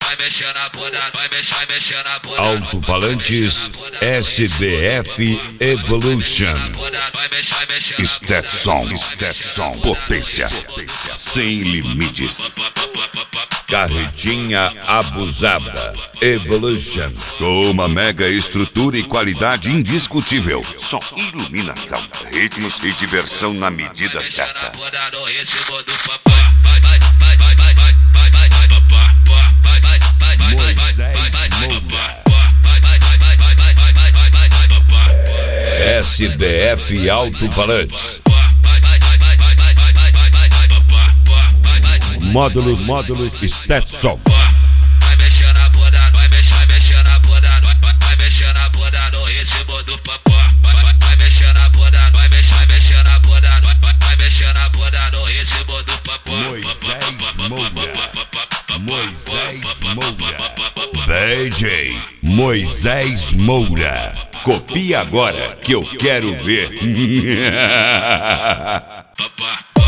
Alto-falantes SDF Evolution. Stetson, potência sem limites. Carretinha abusada Evolution. Com uma mega estrutura e qualidade indiscutível. Som, iluminação, ritmos e diversão na medida certa. SDF Alto-falantes. Módulos Stetson. Vai mexer na bunda, vai mexer na bunda, vai mexer na bunda no ritmo do papó. Vai mexer na bunda, vai mexer na bunda, vai mexer na bunda no ritmo do papó. Moisés Moura. DJ Moisés Moura. Copia agora que eu quero ver.